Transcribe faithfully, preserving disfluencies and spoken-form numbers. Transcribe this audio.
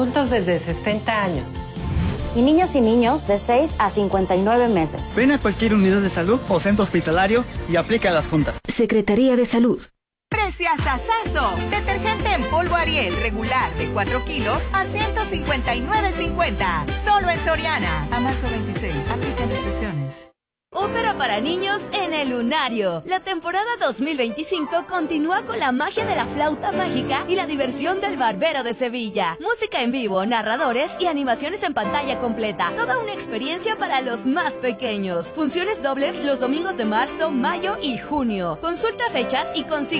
Adultos desde sesenta años. Y niños y niños de seis a cincuenta y nueve meses. Ven a cualquier unidad de salud o centro hospitalario y aplica las juntas. Secretaría de Salud. ¡Preciasazazo! Detergente en polvo Ariel regular de cuatro kilos a ciento cincuenta y nueve cincuenta. Solo en Soriana. A marzo veintiséis. Aplican restricciones. Ópera para niños en el Lunario. La temporada dos mil veinticinco continúa con la magia de la flauta mágica y la diversión del Barbero de Sevilla. Música en vivo, narradores y animaciones en pantalla completa. Toda una experiencia para los más pequeños. Funciones dobles los domingos de marzo, mayo y junio. Consulta fechas y consigue